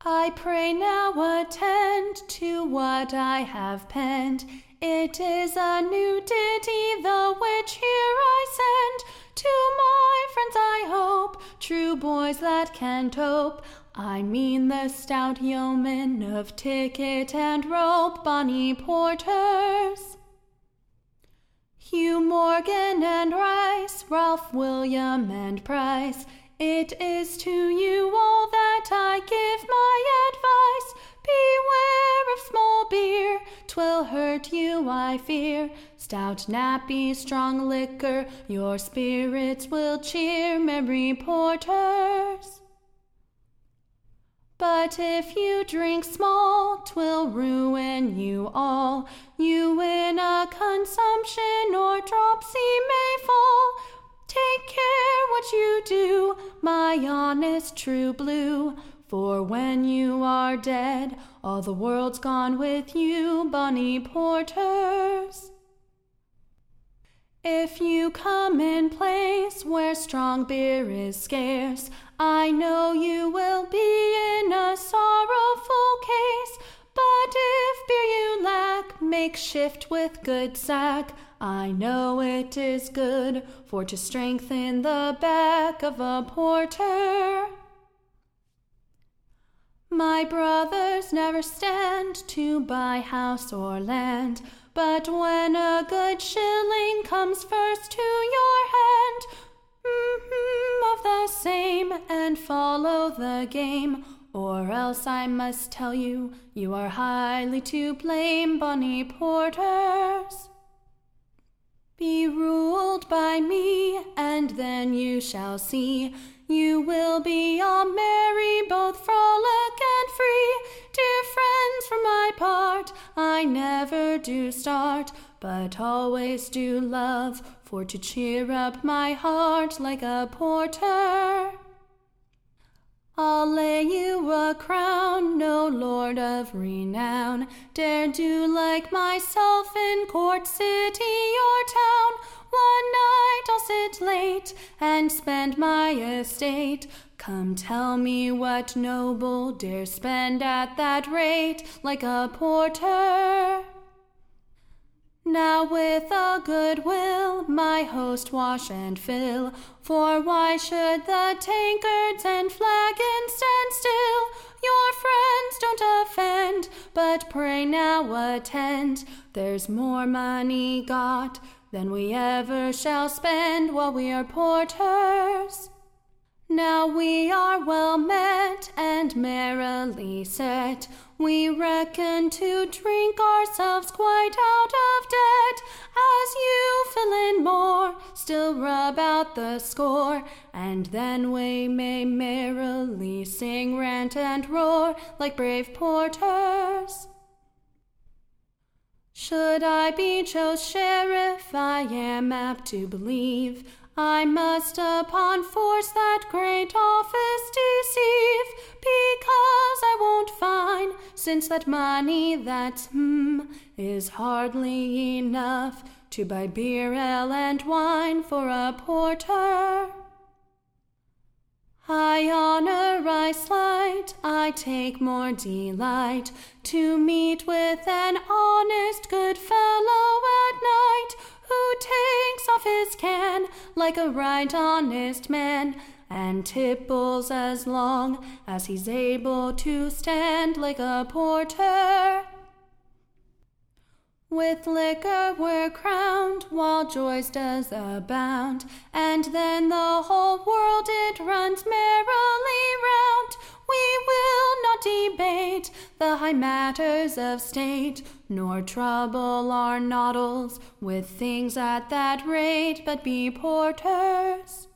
I pray now attend to what I have penned. It is a new ditty, the which here I send to my friends, I hope, true boys that can tope. I mean the stout yeomen of ticket and rope, bonny porters. Hugh Morgan and Rice, Ralph, William, and Price. It is to you all that I give my advice. Beware of small beer, 'twill hurt you, I fear. Stout nappy, strong liquor, your spirits will cheer, merry porters. But if you drink small, 'twill ruin you all. You in a consumption or dropsy may fall. Take care what you do, my honest true blue, for when you are dead, all the world's gone with you, bonny porters. If you come in place where strong beer is scarce, I know you will be in a sorrowful case. But if beer you lack, make shift with good sack. I know it is good for to strengthen the back of a porter. My brothers never stand to buy house or land, but when a good shilling comes first to your hand, of the same and follow the game, or else I must tell you, you are highly to blame, bonny porters. Be ruled by me, and then you shall see, you will be all merry, both frolic and free. Dear friends, for my part, I never do start, but always do love, for to cheer up my heart like a porter. I'll lay you a crown, no lord of renown, dare do like myself in court, city, or town. One night I'll sit late and spend my estate. Come tell me what noble dare spend at that rate like a porter. Now with a good will my host wash and fill, for why should the tankards and flagons stand still? Your friends don't offend, but pray now attend. There's more money got than we ever shall spend while we are porters. Now we are well met and merrily set. We reckon to drink ourselves quite out of debt. As you fill in more, still rub out the score, and then we may merrily sing, rant, and roar like brave porters. Should I be chose sheriff, I am apt to believe I must upon force that great office deceive, because I won't fine, since that money that's is hardly enough to buy beer, ale, and wine for a porter. High honor I slight, I take more delight to meet with an honest good fellow at night, who takes off his can like a right honest man, and tipples as long as he's able to stand like a porter. With liquor we're crowned, while joys does abound, and then the whole world it runs merrily round. We will not debate the high matters of state, nor trouble our noddles with things at that rate, but be porters.